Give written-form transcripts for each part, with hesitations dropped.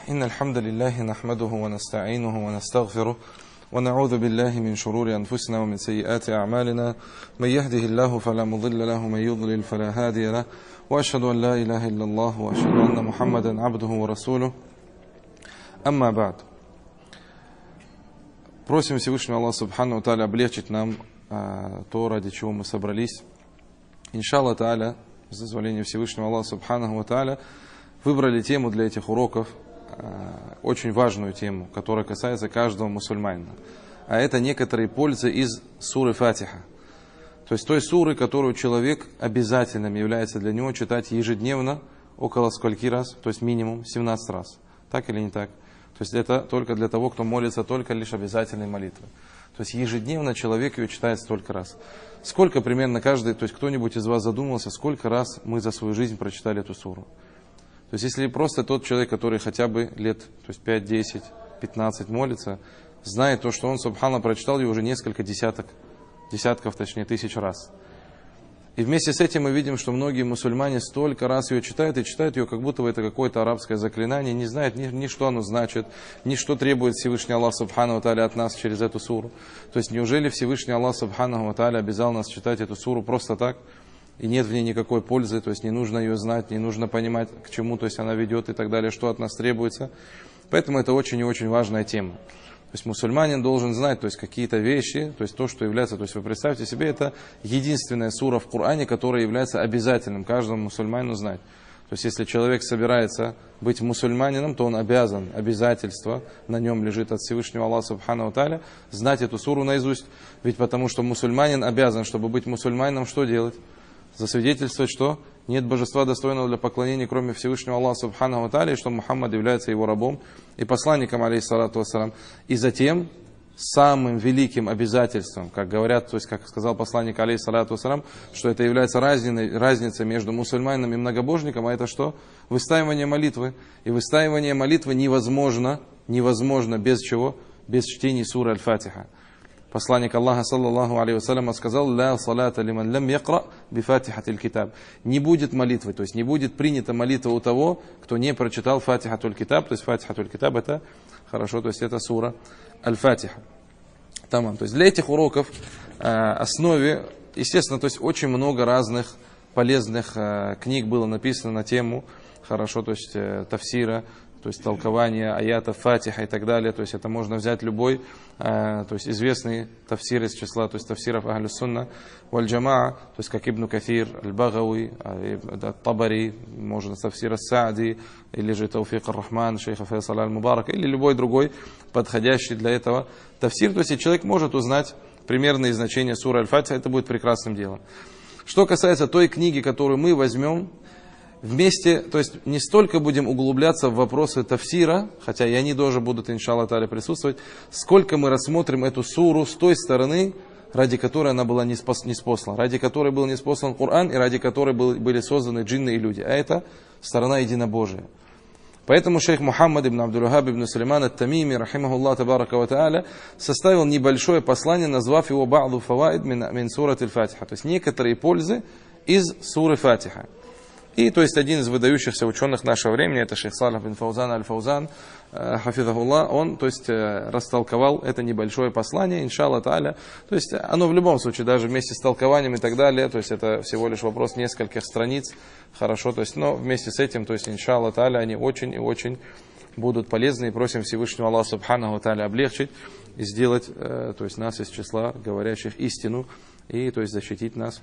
إن الحمد لله نحمده ونستعينه ونستغفره ونعوذ بالله من شرور أنفسنا ومن سيئات أعمالنا من يهده الله فلا مضل له ومن يضلل فلا هادي له وأشهد أن لا إله إلا الله وأشهد أن محمدا عبده ورسوله أما بعد. Просим Всевышнего Аллаха Субхану Тааля облегчить нам то, ради чего мы собрались. Иншаллах Тааля, с дозволения Всевышнего Аллаха Субхану Тааля, выбрали тему для этих уроков, очень важную тему, которая касается каждого мусульманина. А это некоторые пользы из суры Фатиха. То есть той суры, которую человек обязательным является для него читать ежедневно около скольки раз? То есть минимум 17 раз. Так или не так? То есть это только для того, кто молится только лишь обязательной молитвы. То есть ежедневно человек ее читает столько раз. Сколько примерно каждый, то есть кто-нибудь из вас задумался, сколько раз мы за свою жизнь прочитали эту суру? То есть если просто тот человек, который хотя бы лет, то есть 5, 10, 15 молится, знает то, что он, субхана, прочитал ее уже несколько десятков, точнее, тысяч раз. И вместе с этим мы видим, что многие мусульмане столько раз ее читают, и читают ее, как будто бы это какое-то арабское заклинание, не знают ни что оно значит, ни что требует Всевышний Аллах Субхану Тааля от нас через эту суру. То есть неужели Всевышний Аллах Субхану Тааля обязал нас читать эту суру просто так? И нет в ней никакой пользы, то есть не нужно ее знать, не нужно понимать, к чему, то есть она ведет и так далее, что от нас требуется. Поэтому это очень и очень важная тема. То есть мусульманин должен знать, то есть какие-то вещи, то есть то, что является, то есть вы представьте себе, это единственная сура в Коране, которая является обязательным каждому мусульманину знать. То есть если человек собирается быть мусульманином, то он обязан, обязательство на нем лежит от Всевышнего Аллаха Субхану Тааля, знать эту суру наизусть. Ведь потому что мусульманин обязан, чтобы быть мусульманином, что делать? Засвидетельствовать, что нет божества достойного для поклонения, кроме Всевышнего Аллаха Субхану Тааля, и что Мухаммад является его рабом и посланником, алейхиссалату вассалам. И затем самым великим обязательством, как говорят, то есть как сказал посланник, алейхиссалату вассалам, что это является разницей между мусульманином и многобожником, а это что? Выстаивание молитвы. И выстаивание молитвы невозможно без чего? Без чтения суры Аль-Фатиха. Посланник Аллаха, саллаллаху алейхи вассалям, сказал: «Ля салата лиман лям якра бифатихатиль китаб». Не будет молитвы, то есть не будет принята молитва у того, кто не прочитал фатихатуль китаб. То есть фатихатуль китаб это хорошо, то есть это сура Аль-Фатиха. Тамам. То есть для этих уроков основе, естественно, то есть очень много разных полезных книг было написано на тему, хорошо, то есть тафсира, то есть толкование аятов Фатиха и так далее. То есть это можно взять любой, то есть известный тафсир из числа, то есть тафсиров Ахлю Сунна валь Джамаа, то есть как Ибн Кафир, Аль-Багауи, Табари, можно тафсир Ас-Саади, или же Тауфик Ар-Рахман, шейха Файсал Аль-Мубарак, или любой другой подходящий для этого тафсир. То есть и человек может узнать примерные значения суры Аль-Фатиха, это будет прекрасным делом. Что касается той книги, которую мы возьмем, вместе, то есть не столько будем углубляться в вопросы тафсира, хотя и они тоже будут, иншаллах та'аля, присутствовать, сколько мы рассмотрим эту суру с той стороны, ради которой она была ниспослана, ради которой был ниспослан Коран и ради которой были созданы джинны и люди. А это сторона единобожия. Поэтому шейх Мухаммад ибн Абдул-Вахаб ибн Сулейман ат-Тамими, рахимахуллах табарака ва та'аля, составил небольшое послание, назвав его «Ба'ду фаваид мин сурат аль-Фатиха», то есть некоторые пользы из суры Фатиха. И то есть один из выдающихся ученых нашего времени, это шейх Салих бин Фаузан аль-Фаузан, хафизахуллах, он то есть растолковал это небольшое послание, иншаллах та'аля. То есть оно в любом случае, даже вместе с толкованием и так далее, то есть это всего лишь вопрос нескольких страниц, хорошо, то есть, но вместе с этим, то есть иншаллах та'аля, они очень и очень будут полезны, и просим Всевышнего Аллаха Субханаху та'аля облегчить и сделать, то есть нас из числа говорящих истину, и то есть защитить нас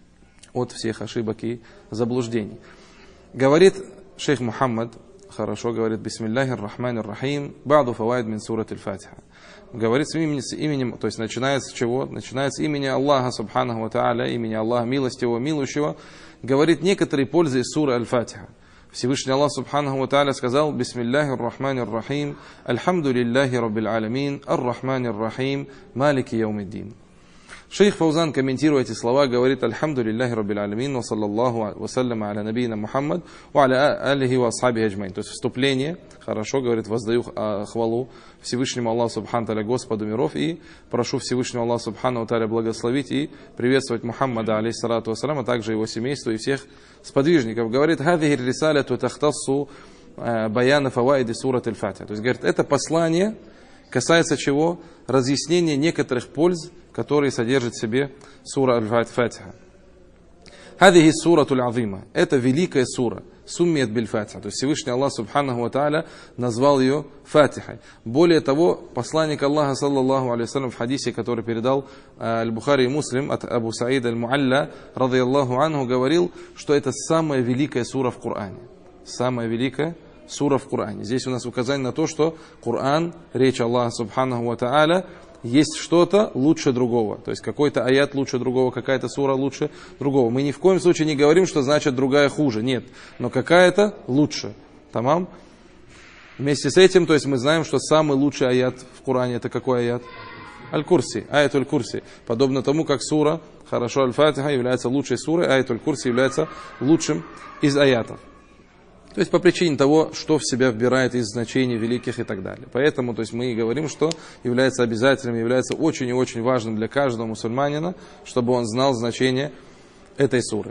от всех ошибок и заблуждений. Говорит шейх Мухаммад, хорошо, говорит: «Бисмиллахир рахманир рахим, ба'ду фаваид мин сурат аль-Фатиха». Говорит с именем, то есть начинается с чего? Начинается с имени Аллаха Субханаху ва та'аля, имени Аллаха милостивого, милующего. Говорит некоторые пользы из суры Аль-Фатиха. Всевышний Аллах Субханаху ва та'аля сказал: «Бисмиллахир рахманир рахим, альхамдулиллахи раббил аламин, ар-рахманир рахим, малики яумиддин». Шейх Фаузан, комментируя эти слова, говорит: «Альхамдулиллахи раббил аламин, ва саллаллаху ва саллама аля набийна Мухаммад, ва аля алихи ва асхаби аджмайн». То есть вступление, хорошо, говорит, воздаю хвалу Всевышнему Аллаху Субхану Тааля, Господу миров, и прошу Всевышнего Аллаха Субхану Тааля благословить и приветствовать Мухаммада, алейхиссалату вассалам, а также его семейство и всех сподвижников. Говорит: «Хадихи рисаляту тахтассу баяна фаваиди сурат аль-Фатиха. То есть, говорит, это послание касается чего? Разъяснения некоторых польз, которые содержит в себе сура аль-Фатиха. Хадихи суратуль азима. Это великая сура. Суммият биль-Фатиха. То есть Всевышний Аллах Субханаху ва Тааля назвал ее Фатихой. Более того, посланник Аллаха, саллаллаху алейхи в хадисе, который передал Аль-Бухари и Муслим от Абу Саида Аль-Муалля, радийаллаху анху, говорил, что это самая великая сура в Коране. Самая великая сура в Коране. Здесь у нас указание на то, что Коран, речь Аллаха Субханаху ва Тааля, есть что-то лучше другого. То есть какой-то аят лучше другого, какая-то сура лучше другого. Мы ни в коем случае не говорим, что значит другая хуже. Нет. Но какая-то лучше. Тамам? Вместе с этим, то есть мы знаем, что самый лучший аят в Коране это какой аят? Аль-Курси. Аят Аль-Курси. Подобно тому, как сура, хорошо, Аль-Фатиха является лучшей сурой, аят Аль-Курси является лучшим из аятов. То есть по причине того, что в себя вбирает из значений великих и так далее. Поэтому то есть мы и говорим, что является обязательным, является очень и очень важным для каждого мусульманина, чтобы он знал значение этой суры.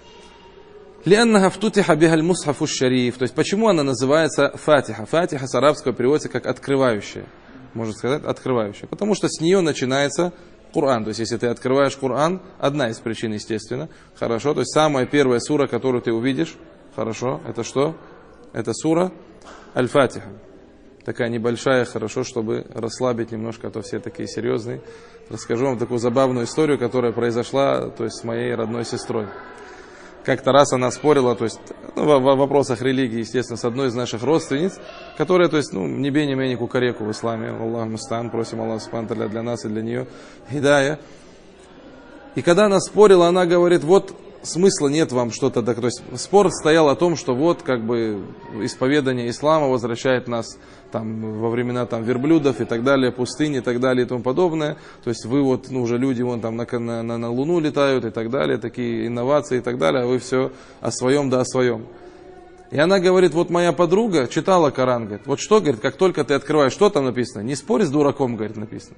То есть почему она называется Фатиха? Фатиха с арабского переводится как открывающая. Можно сказать, открывающая. Потому что с нее начинается Коран. То есть если ты открываешь Коран, одна из причин, естественно. Хорошо. То есть самая первая сура, которую ты увидишь, хорошо, это что? Это сура Аль-Фатиха. Такая небольшая, хорошо, чтобы расслабить немножко, а то все такие серьезные. Расскажу вам такую забавную историю, которая произошла, то есть, с моей родной сестрой. Как-то раз она спорила, то есть, в вопросах религии, естественно, с одной из наших родственниц, которая, то есть, не бей, не менее кукареку в исламе. Аллаху мустаан, просим Аллаха субхану ва тааля для нас и для нее хидая. И когда она спорила, она говорит, вот, смысла нет вам что-то, то есть спор стоял о том, что вот как бы исповедание ислама возвращает нас там во времена там верблюдов и так далее, пустыни и так далее и тому подобное. То есть вы вот, уже люди вон там на Луну летают и так далее, такие инновации и так далее, а вы все о своем да о своем. И она говорит, вот моя подруга читала Коран, говорит, вот что, говорит, как только ты открываешь, что там написано? Не спорь с дураком, говорит, написано.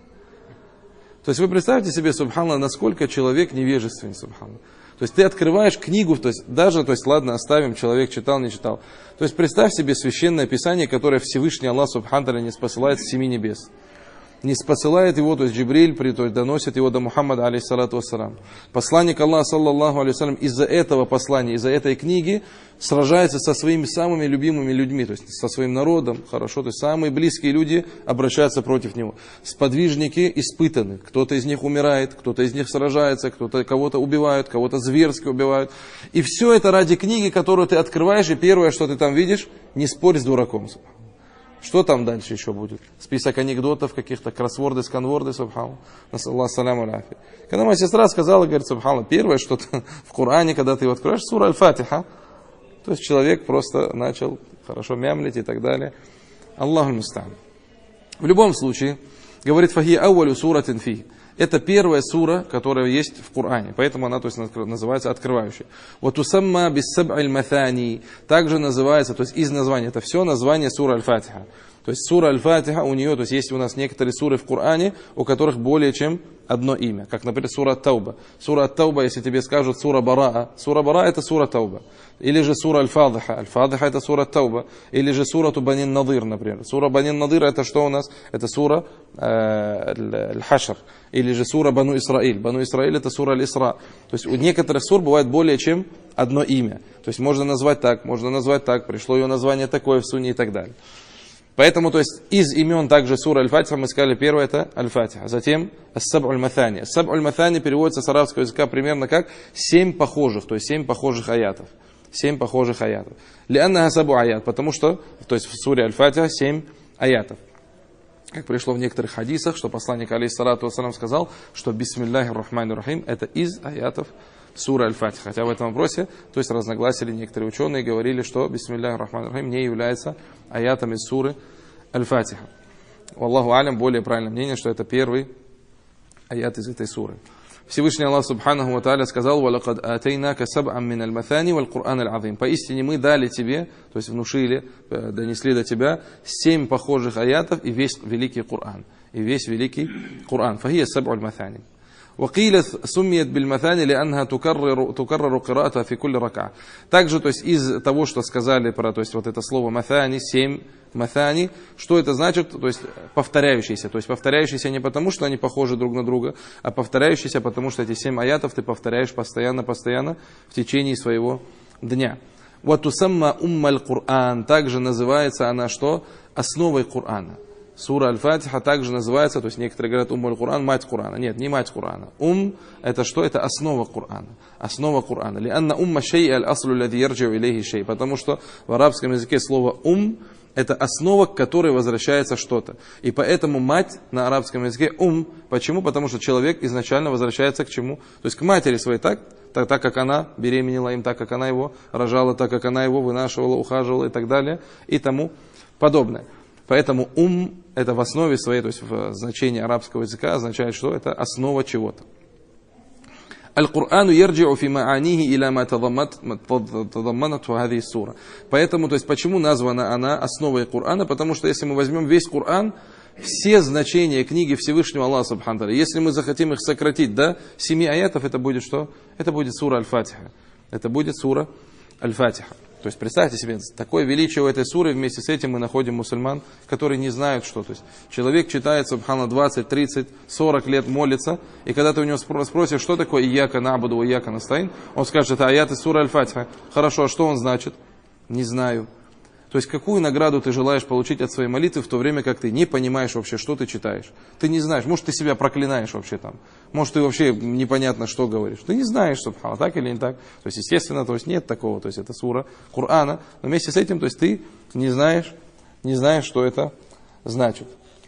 То есть вы представьте себе, субханаллах, насколько человек невежественен, субханаллах. То есть ты открываешь книгу, то есть даже, то есть ладно, оставим, человек читал, не читал. То есть представь себе священное писание, которое Всевышний Аллах субхану ва тааля не спосылает с 7 небес. Не спосылает его, то есть Джибриль, то есть доносит его до Мухаммада, алейхиссалату вассалам. Посланник Аллаха, саллаллаху алейхи вассалям, из-за этого послания, из-за этой книги сражается со своими самыми любимыми людьми, то есть со своим народом, хорошо, то есть самые близкие люди обращаются против него. Сподвижники испытаны, кто-то из них умирает, кто-то из них сражается, кто-то кого-то убивают, кого-то зверски убивают. И все это ради книги, которую ты открываешь, и первое, что ты там видишь, не спорь с дураком. Что там дальше еще будет? Список анекдотов, каких-то кроссворды, сканворды, субхану. Аллаху саляму аляфи. Когда моя сестра сказала, говорит, субхану, первое, что в Коране, когда ты его откроешь, сура Аль-Фатиха, то есть человек просто начал хорошо мямлить и так далее. Аллаху муста'ан. В любом случае, говорит, фахи ауалю суратин фи. Это первая сура, которая есть в Коране. Поэтому она, то есть, называется открывающей. Вот усамма биссаб'иль маthani. Также называется, то есть из названия, это все название сура Аль-Фатиха. То есть сура Аль-Фатиха у нее, то есть есть у нас некоторые суры в Коране, у которых более чем одно имя. Как, например, сура Ат-Тауба. Сура Ат-Тауба, если тебе скажут сура Бараа. Сура Бараа это сура Тауба. Или же сура Аль-Фадиха. Аль-Фадиха это сура Тауба. Или же сура Банин Надир, например. Сура Банин Надир это что у нас? Это сура Аль-Хашр. Или же сура Бану Исраиль. Бану Исраиль это сура Аль-Исра. То есть у некоторых сур бывает более чем одно имя. То есть можно назвать так, пришло ее название такое в Сунне и так далее. Поэтому, то есть, из имен также сура Аль-Фатиха мы сказали, первое это Аль-Фатиха. Затем Ас-Саб'уль Маthani. Ас-Саб'уль Маthani переводится с арабского языка примерно как 7 похожих, то есть 7 похожих аятов. 7 похожих аятов. Лианна Саб'у аят, потому что, то есть в суре Аль-Фатиха 7 аятов. Как пришло в некоторых хадисах, что посланник алейхиссалату вассалам сказал, что Бисмиллахир Рахманир Рахим это из аятов сура Аль-Фатиха. Хотя в этом вопросе, то есть разногласили некоторые ученые, говорили, что Бисмиллахир Рахманир Рахим не является аятом из суры Аль-Фатиха. Аллаху алям, более правильное мнение, что это первый аят из этой суры. Всевышний Аллах Субханаху ва Тааля сказал: «Валакад атайнака саб'ан миналь маthani валь Кур'ан аль-азим». Поистине мы дали тебе, то есть внушили, донесли до тебя 7 похожих аятов и весь великий Кур'ан. И весь великий Кур'ан. Фахия саб'уль маthani. وقيل سميت بالمثاني لأنها تكرر قراءتها في كل ركعة. Также, то есть из того, что сказали про, то есть вот это слово маthani, 7 маthani, что это значит? То есть повторяющиеся. То есть повторяющиеся не потому, что они похожи друг на друга, а повторяющиеся потому, что эти 7 аятов ты повторяешь постоянно в течение своего дня. Ватусамма уммаль Кур'ан, также называется она что? Основой Корана. Сура Аль-Фатиха также называется, то есть некоторые говорят уммаль Кур'ан, мать Корана. Нет, не мать Корана. Это что? Это основа Корана. Основа Корана. Лианна умма шей аль-аслу лади ярджиу илейхи шей. Потому что в арабском языке слово это основа, к которой возвращается что-то. И поэтому мать на арабском языке Почему? Потому что человек изначально возвращается к чему? То есть к матери своей, так как она беременела им, так как она его рожала, так как она его вынашивала, ухаживала и так далее, и тому подобное. Поэтому это в основе своей, то есть в значении арабского языка означает, что это основа чего-то. Аль-Кур'ану ярджи'у фи ма'анихи иля ма тадамманатху хадхи сура. Поэтому, то есть почему названа она основой Корана? Потому что если мы возьмем весь Коран, все значения книги Всевышнего Аллаха Субхану ва Тааля, если мы захотим их сократить до 7 аятов, это будет что? Это будет сура Аль-Фатиха. Это будет сура Аль-Фатиха. То есть представьте себе, такое величие у этой суры, вместе с этим мы находим мусульман, которые не знают что. То есть человек читает, субхана, 20, 30, 40 лет молится, и когда ты у него спросишь, что такое «Ияка набуду ва ияка настаин», он скажет, это аят из суры Аль-Фатиха. Хорошо, а что он значит? Не знаю. То есть какую награду ты желаешь получить от своей молитвы, в то время как ты не понимаешь вообще, что ты читаешь. Ты не знаешь, может ты себя проклинаешь вообще там, может ты вообще непонятно что говоришь. Ты не знаешь, субхана, так или не так. То есть естественно, то есть нет такого, то есть это сура Корана, но вместе с этим, то есть ты не знаешь, что это значит.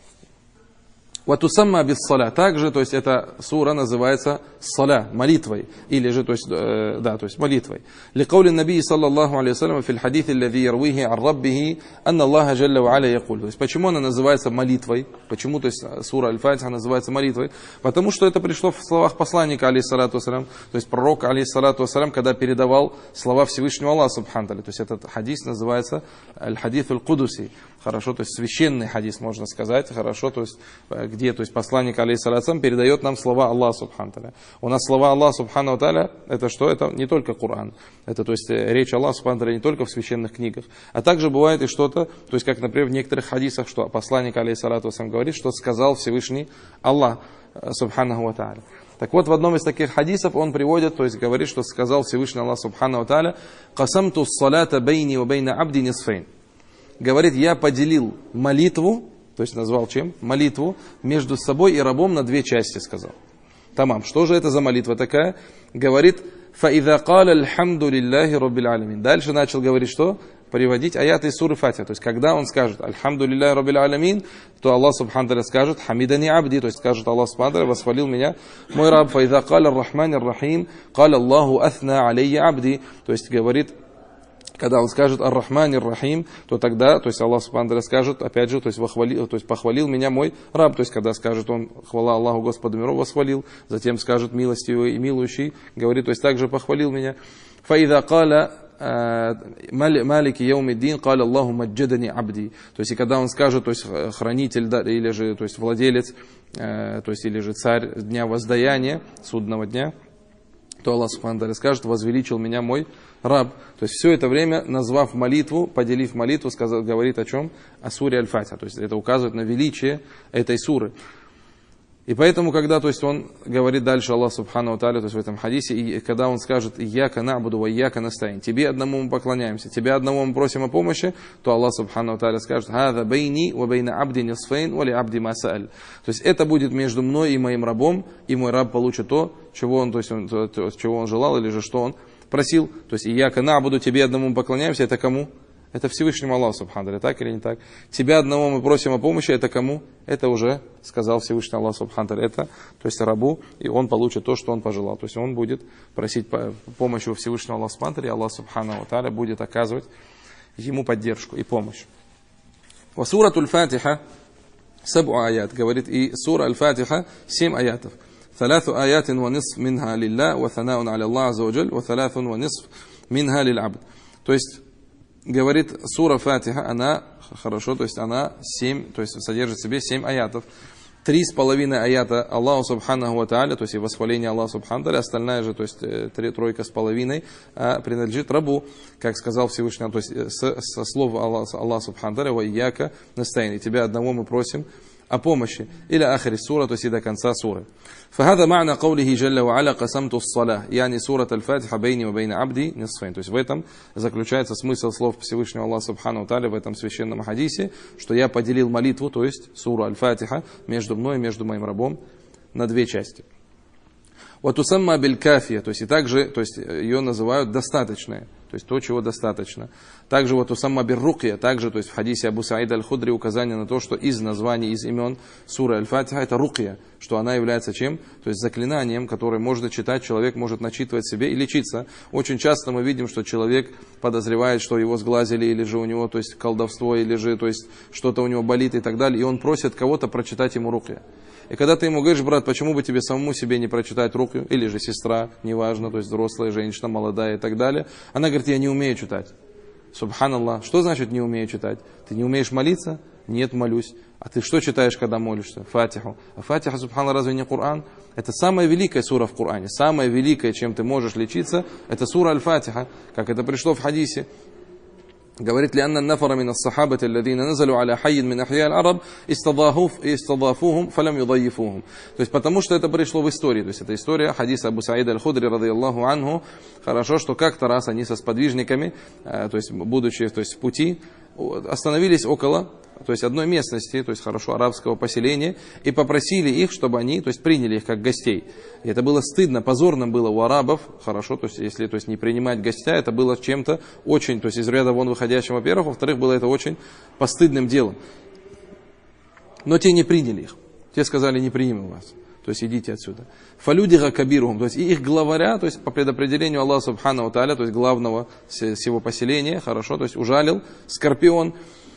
Ватусамма бис саля. Также, то есть эта сура называется саля, молитвой, или же, то есть молитвой. Ликаули наби саллаллаху алейхи вассалям в хадисе, الذي يرويه عن ربه أن الله جل وعلا يقول. То есть почему она называется молитвой? Почему, то есть сура Аль-Фатиха называется молитвой? Потому что это пришло в словах посланника алейхиссалату вассалям, то есть пророк алейхиссалату вассалям, когда передавал слова Всевышнего Аллаха субхану ва тааля. То есть этот хадис называется Аль-Хадис Аль-Кудуси. Хорошо, то есть священный хадис, можно сказать, хорошо, то есть где, то есть посланник алейхиссалату передает нам слова Аллаха субхану ва тааля. У нас слова Аллаха субхану ва тааля, это что? Это не только Коран. Это, то есть речь Аллаха субхану ва тааля не только в священных книгах, а также бывает и что-то, то есть как, например, в некоторых хадисах, что посланник алейхиссалату говорит, что сказал Всевышний Аллах субхану ва тааля. Так вот, в одном из таких хадисов он приводит, то есть говорит, что сказал Всевышний Аллах субхану ва тааля: «Касамту ссалата бейни ва бейна абди нисфейн». Говорит, я поделил молитву, то есть назвал чем? Молитву между собой и рабом на 2 части, сказал. Тамам. Что же это за молитва такая? Говорит, «Фаидha каля альхамду лилляхи роббил алямин». Дальше начал говорить, что? Приводить аяты из суры Фатиха. То есть, когда он скажет «Альхамду лилляхи роббил алямин», то Аллах субхану тааля скажет «Хамидани абди», то есть скажет Аллах субхану тааля: «Восхвалил меня мой раб». «Фаидha каля ар-рахмани ар-рахим, каля Аллаху аthna алейя абди». То есть, говорит, когда он скажет «Ар-Рахмани ар-Рахим», то тогда, то есть Аллах субхану тааля скажет, опять же, то есть похвалил меня мой раб. То есть когда скажет он «Хвала Аллаху Господу миров», восхвалил, затем скажет «Милостивый и милующий», говорит, то есть также похвалил меня. «Фаидha каля малики яумиддин, каля Аллаху маджадани абди». То есть и когда он скажет, то есть хранитель, да, или же, то есть владелец, то есть или же царь дня воздаяния, судного дня, то Аллах субхану тааля скажет «Возвеличил меня мой раб». То есть все это время, назвав молитву, поделив молитву, говорит о чем? О суре Аль-Фатиха. То есть это указывает на величие этой суры. И поэтому, когда, то есть он говорит дальше Аллах субхану тааля, то есть в этом хадисе, и когда он скажет «Ияка набуду ва ияка настаин», тебе одному мы поклоняемся, тебе одному мы просим о помощи, то Аллах субхану тааля скажет «Хаза бейни ва бейна абди нисфейн ва ли абди ма сааль». То есть это будет между мной и моим рабом, и мой раб получит то, чего он желал, или же что он просил. То есть «Ияка набуду», тебе одному мы поклоняемся, это кому? Это Всевышнему Аллаху субхану тааля, так или не так? Тебя одного мы просим о помощи, это кому? Это уже сказал Всевышний Аллах субхану тааля, это, то есть рабу, и он получит то, что он пожелал. То есть он будет просить помощи у Всевышнего Аллаха субхану тааля, и Аллах субхану тааля будет оказывать ему поддержку и помощь. Ва сурату Аль-Фатиха 7 аят, говорит, и сура Аль-Фатиха 7 аятов. 3 آيات ونصف منها لله وثناء على الله عز وجل وثلاث ونصف منها للعبد. То есть говорит, сура Фатиха, она хорошо, то есть она 7, то есть содержит в себе 7 аятов. 3,5 аята Аллаху Субханаху ва Тааля, то есть и восхваление Аллаха Субханаху ва Тааля, остальная же, то есть 3,5 принадлежит рабу, как сказал Всевышний, то есть со слов Аллаха Субханаху ва Тааля, «Ва ияка настаин», и тебя одного мы просим о помощи. Или ахри сура, то есть и до конца суры. فهذا معنى قوله جل وعلا قسمت الصلاة, يعني سورة الفاتحة بيني وبين عبدي نصفين. То есть в этом заключается смысл слов Всевышнего Аллаха Субхану Тааля в этом священном хадисе, что я поделил молитву, то есть суру Аль-Фатиха, между мной и между моим рабом на две части. وَتُسَمَّى بِالْكَافِيَ, то есть и также, то есть ее называют достаточное, то есть то, чего достаточно. Также وَتُسَمَّى بِالرُّقْيَ, также, то есть в хадисе Абу Саида Аль-Худри указание на то, что из названий, из имен суры Аль-Фатиха это рукья, что она является чем? То есть заклинанием, которое можно читать, человек может начитывать себе и лечиться. Очень часто мы видим, что человек подозревает, что его сглазили, или же у него, то есть колдовство, или же, то есть что-то у него болит и так далее, и он просит кого-то прочитать ему рукья. И когда ты ему говоришь: брат, почему бы тебе самому себе не прочитать рукью, или же сестра, неважно, то есть взрослая женщина, молодая и так далее, она говорит: я не умею читать. Субханаллах, что значит не умею читать? Ты не умеешь молиться? Нет, молюсь. А ты что читаешь, когда молишься? Фатиху. А Фатиха, субханаллах, разве не Коран? Это самая великая сура в Коране. Самая великая, чем ты можешь лечиться, это сура Аль-Фатиха, как это пришло в хадисе. Говорит: لأن النفر من الصحابة الذين نزلوا على حي من أحياء العرب استضافوهم فلم يضيفوهم. То есть потому что это пришло в истории. То есть это история хадиса Абу Саида Аль-Худри радийаллаху анху. Хорошо, что как-то раз они со сподвижниками, то есть будучи, то есть в пути, остановились около, то есть одной местности, то есть хорошо арабского поселения, и попросили их, чтобы они, то есть приняли их как гостей. И это было стыдно, позорным было у арабов, хорошо, то есть если, то есть не принимать гостя, это было чем-то очень, то есть из ряда вон выходящим, во-первых, во-вторых, было это очень постыдным делом. Но те не приняли их, те сказали: не примем вас. То есть идите отсюда. Фалюдига кабирухум, то есть и их главаря, то есть по предопределению Аллаха Субхану Тааля, то есть главного всего поселения, хорошо, то есть ужалил скорпион.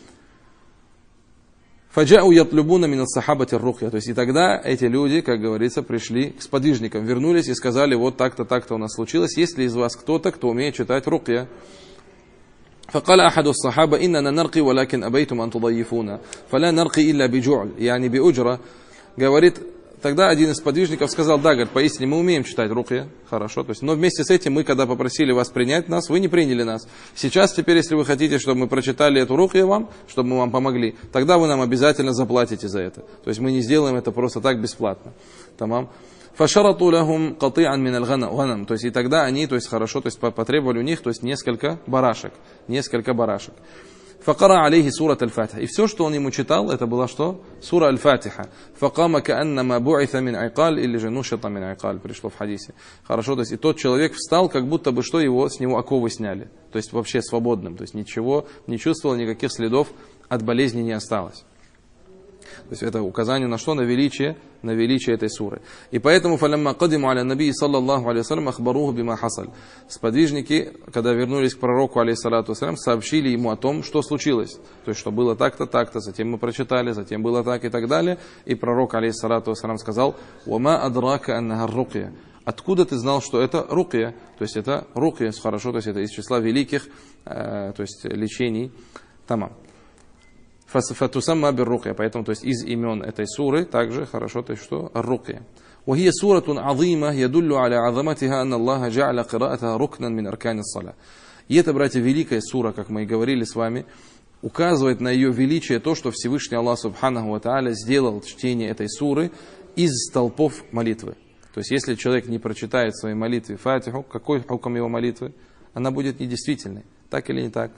Фаджау ятлюбуна мин сахабати рукья. То есть и тогда эти люди, как говорится, пришли к сподвижникам, вернулись и сказали: вот так-то у нас случилось, есть ли из вас кто-то, кто умеет читать рукья? فقال أحد الصحابة إننا نرقي ولكن أبيتم أن تضيفونا فلا نرقي إلا بجعل يعني بأجرة. Говорит, тогда один из подвижников сказал: да, говорит, поистине мы умеем читать рукья, хорошо, то есть, но вместе с этим мы, когда попросили вас принять нас, вы не приняли нас. Сейчас, теперь, если вы хотите, чтобы мы прочитали эту рукью вам, чтобы мы вам помогли, тогда вы нам обязательно заплатите за это. То есть мы не сделаем это просто так бесплатно. Тамам. فَشَرَطُوا لَهُمْ قَطِيعًا مِنَ الْغَنَمِ. То есть и тогда они, то есть хорошо, то есть потребовали у них, то есть несколько барашек. فَقَرَى عَلَيْهِ سُورَةَ الْفَاتِحَ. И все, что он ему читал, это была что? Сура Аль-Фатиха. فَقَامَ كَأَنَّمَا بُعِثَ مِنْ عِقَالٍ, или же نُشَطَ مِنْ عِقَالٍ, пришло в хадисе. Хорошо, то есть и тот человек встал, как будто бы что с него оковы сняли. То есть вообще свободным, то есть ничего не чувствовал, никаких следов от болезни не осталось. То есть это указание на что? На величие этой суры. И поэтому فَلَمَّا قَدِمُوا عَلَى النَّبِيِّ صَلَّى اللَّهُ عَلَيْهِ وسلم أخبروه بما حصل. Сподвижники, когда вернулись к пророку, алейхиссалату вассалям, сообщили ему о том, что случилось. То есть, что было так-то, так-то, затем мы прочитали, затем было так и так далее. И пророк, алейхиссалату вассалям, сказал: وَمَا أَدْرَاكَ أَنَّهَا الرُّقْيَ. Откуда ты знал, что это рукья? То есть это рукья, хорошо, то есть это из числа великих, то есть лечений. Тамам. Фатусамма бир-рукья. Поэтому, то есть из имен этой суры также хорошо, то есть что? Ар-рукья. وهي سورة عظيمة يدل على عظمتها أن الله جعل قراءتها ركنا من أركان الصلاة. И это, братья, великая сура, как мы и говорили с вами, указывает на ее величие то, что Всевышний Аллах Субханаху ва Тааля сделал чтение этой суры из столпов молитвы. То есть если человек не прочитает в своей молитве Фатиху, какой хукм его молитвы? Она будет недействительной. Так или не так?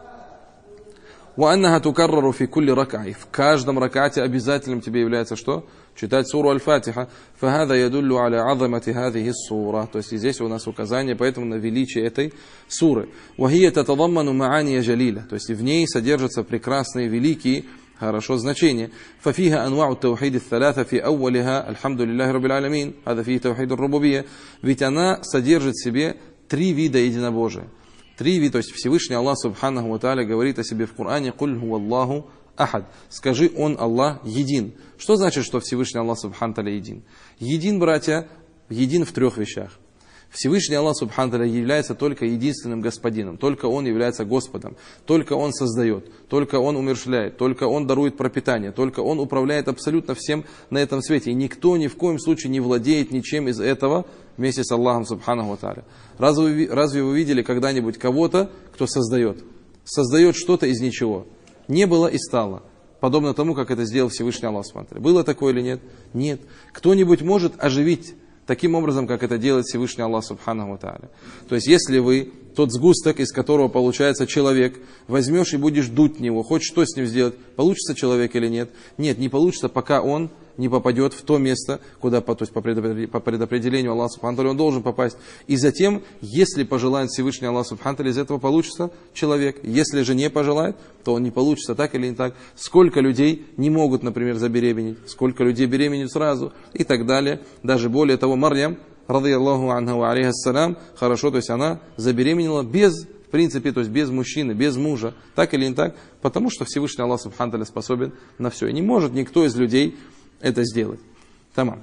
وأنها تكرر في كل ركعة. В каждом ракате обязательным тебе является что? Читать суру Аль-Фатиха. فهذا يدل على عظمة هذه السورة. То есть здесь у нас указание, поэтому на величие этой суры. وهي تتضمن معاني جليلة. То есть в ней содержатся прекрасные, великие, хорошо значения. ففيها أنواع التوحيد الثلاثة في أولها الحمد لله رب العالمين. هذا فيه توحيد الربوبية. Ведь она содержит в себе 3 вида единобожия. 3 вида, то есть Всевышний Аллах Субханаху ва Тааля говорит о себе в Коране: «Куль хуаллаху ахад». Скажи: Он, Аллах, един. Что значит, что Всевышний Аллах Субханаху ва Тааля един? Един, братья, един в 3 вещах. Всевышний Аллах Субхану ва Тааля является только единственным Господином, только Он является Господом, только Он создает, только Он умерщвляет, только Он дарует пропитание, только Он управляет абсолютно всем на этом свете. И никто ни в коем случае не владеет ничем из этого вместе с Аллахом Субхану ва Тааля. Разве вы видели когда-нибудь кого-то, кто создает? Создает что-то из ничего. Не было и стало. Подобно тому, как это сделал Всевышний Аллах Субхану ва Тааля. Было такое или нет? Нет. Кто-нибудь может оживить таким образом, как это делает Всевышний Аллах Субхану ва Тааля. То есть, если вы тот сгусток, из которого получается человек, возьмешь и будешь дуть в него, хочешь что с ним сделать, получится человек или нет? Нет, не получится, пока он не попадет в то место, куда то есть по предопределению Аллаха Субхану ва Тааля он должен попасть. И затем, если пожелает Всевышний Аллах Субхану ва Тааля, из этого получится человек. Если же не пожелает, то он не получится, так или не так. Сколько людей не могут, например, забеременеть, сколько людей беременеют сразу и так далее. Даже более того, Марьям, радийаллаху анха ва алейхиссалям, хорошо, то есть она забеременела без, в принципе, то есть без мужчины, без мужа, так или не так, потому что Всевышний Аллах Субхану ва Тааля способен на все. И не может никто из людей это сделать. Тамам.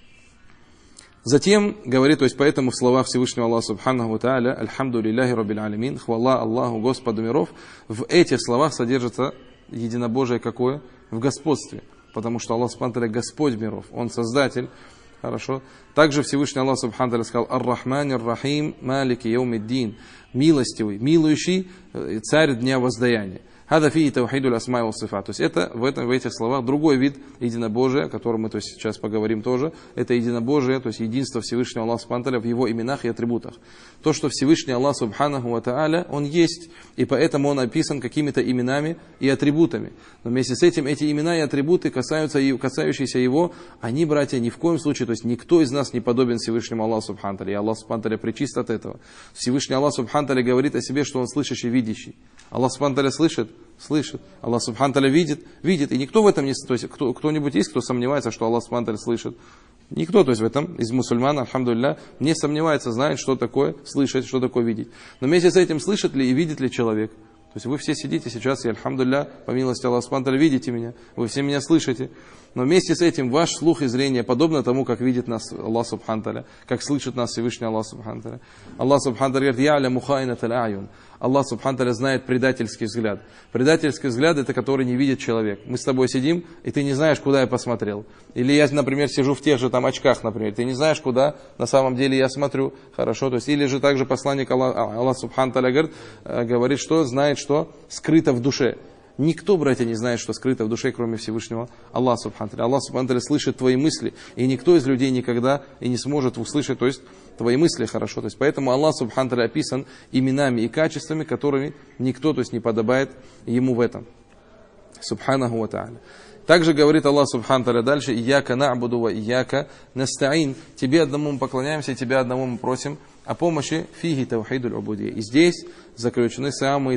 Затем говорит, то есть поэтому в словах Всевышнего Аллаха Субхану ва Тааля, Альхамду лилляхи раббил алямин, хвала Аллаху Господу миров, в этих словах содержится единобожие какое? В господстве. Потому что Аллах Субхану ва Тааля Господь миров, Он Создатель. Хорошо. Также Всевышний Аллах Субхану ва Тааля сказал, Ар-Рахман Ар-Рахим, Малики Яумиддин, милостивый, милующий, царь дня воздаяния. Хада фии таухидуль асма ва сифат. То есть это в этих словах другой вид единобожия, о котором мы то есть, сейчас поговорим тоже. Это единобожие, то есть единство Всевышнего Аллаха Субхану ва Тааля в его именах и атрибутах. То, что Всевышний Аллах Субхану ва Тааля, Он есть, и поэтому Он описан какими-то именами и атрибутами. Но вместе с этим эти имена и атрибуты, касающиеся Его, они, братья, ни в коем случае, то есть никто из нас не подобен Всевышнему Аллаху Субхану ва Тааля. И Аллах Субхану ва Тааля пречист от этого. Всевышний Аллах Субхану ва Тааля говорит о себе, что Он слышащий, видящий. Аллах Субхану ва Тааля слышит. Аллах Субхану ва Тааля видит. И никто в этом не... То есть кто-нибудь есть, кто сомневается, что Аллах Субхану ва Тааля слышит? Никто, то есть в этом из мусульман, альхамдулилля, не сомневается, знает, что такое слышать, что такое видеть. Но вместе с этим слышит ли и видит ли человек? То есть вы все сидите сейчас, и альхамдулилля, по милости Аллаха Субхану ва Тааля, видите меня, вы все меня слышите. Но вместе с этим ваш слух и зрение подобно тому, как видит нас Аллах Субхану ва Тааля, как слышит нас Всевышний Аллах Субхану ва Тааля. Аллах Субхану ва Тааля говорит, «Я'ляму хаинаталь а'юн». Аллах Субхану ва Тааля знает предательский взгляд. Предательский взгляд, это который не видит человек. Мы с тобой сидим, и ты не знаешь, куда я посмотрел. Или я, например, сижу в тех же там очках, например. Ты не знаешь, куда на самом деле я смотрю. Хорошо. То есть, или же также посланник Аллах Субхану ва Тааля говорит, что знает, что скрыто в душе. Никто, братья, не знает, что скрыто в душе, кроме Всевышнего Аллаха Субхану ва Тааля. Аллах Субхану ва Тааля слышит твои мысли, и никто из людей никогда и не сможет услышать, то есть твои мысли хорошо. То есть поэтому Аллах Субхану ва Тааля описан именами и качествами, которыми никто, то есть не подобает ему в этом. Субханаху ва Тааля. Также говорит Аллах Субхану ва Тааля дальше, «Ияка на'буду ва ияка наста'ин». Тебе одному мы поклоняемся, тебя одному мы просим о помощи, фиги таухидуль убудия. И здесь заключены самый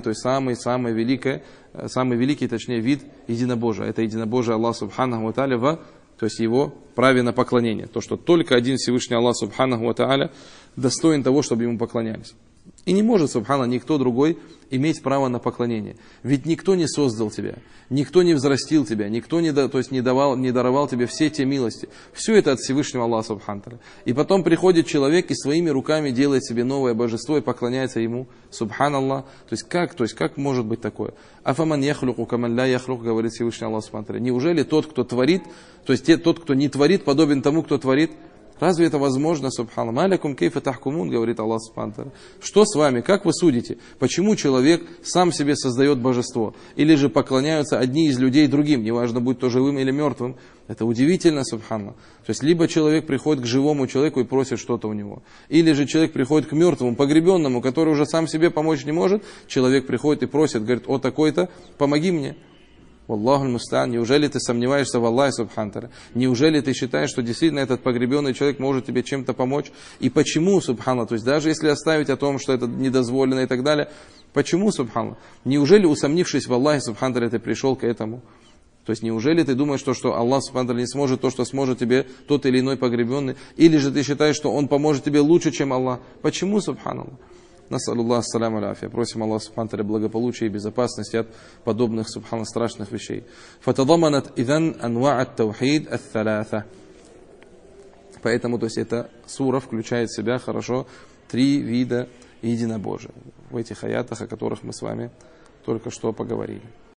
великий, точнее, вид единобожия. Это единобожие Аллаха Субханаху ва Тааля, то есть его праве на поклонение. То, что только один Всевышний Аллах Субханаху ва Тааля достоин того, чтобы ему поклонялись. И не может, субхана, никто другой иметь право на поклонение. Ведь никто не создал тебя, никто не взрастил тебя, никто не даровал тебе все те милости. Все это от Всевышнего Аллаха Субхану. И потом приходит человек и своими руками делает себе новое божество и поклоняется ему. Субханаллах. То есть как может быть такое? Афаман яхлуку каман ля яхлук, говорит Всевышний Аллах Субхану. Неужели тот, кто творит, то есть тот, кто не творит, подобен тому, кто творит? Разве это возможно, субхана? Малякум кейфа тахкумун, говорит Аллах Субхану. Что с вами? Как вы судите? Почему человек сам себе создает божество? Или же поклоняются одни из людей другим, неважно, будь то живым или мертвым? Это удивительно, субхана. То есть, либо человек приходит к живому человеку и просит что-то у него. Или же человек приходит к мертвому, погребенному, который уже сам себе помочь не может. Человек приходит и просит, говорит, о такой-то, помоги мне. Аллаху муста'ан, неужели ты сомневаешься в Аллахе Субхану? Неужели ты считаешь, что действительно этот погребенный человек может тебе чем-то помочь? И почему, Субхану? То есть даже если оставить о том, что это недозволено и так далее, почему, Субхану? Неужели, усомнившись в Аллахе Субхану, ты пришел к этому? То есть неужели ты думаешь, что Аллах Субхану не сможет то, что сможет тебе тот или иной погребенный? Или же ты считаешь, что Он поможет тебе лучше, чем Аллах? Почему, Субхану? Насаллаллаху ассаляму аляфия. Просим Аллаха Субхану ва Тааля благополучия и безопасности от подобных, субхана, страшных вещей. Фатадаманат идан анва' ат-таухид ат-талата. Поэтому, то есть, эта сура включает в себя хорошо 3 вида единобожия в этих аятах, о которых мы с вами только что поговорили.